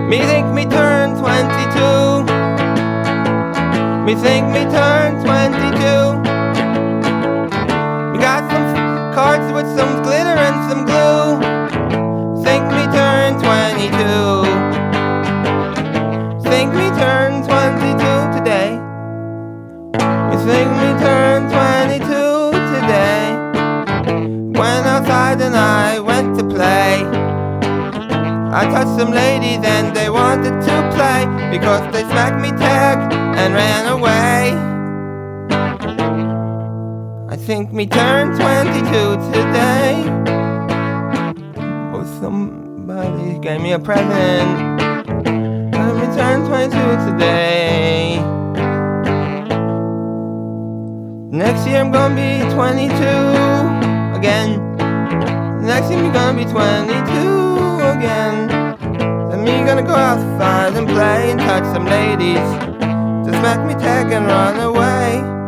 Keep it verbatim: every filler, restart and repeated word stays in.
Me think me turn twenty-two. Me think me turn twenty-two. We got some cards with some glitter and some glue. Think me turn twenty-two. Think me turn twenty-two today. You think me turn twenty-two today. Went outside and I went to play. I touched some ladies and they wanted to play because they smacked me tag and ran away. I think me turn twenty-two today. Oh, somebody gave me a present. Let me turn twenty-two today. Next year I'm gonna be twenty-two again. Next year I'm gonna be twenty-two again. Then me gonna go outside and play and touch some ladies. Just smack me tag and run away.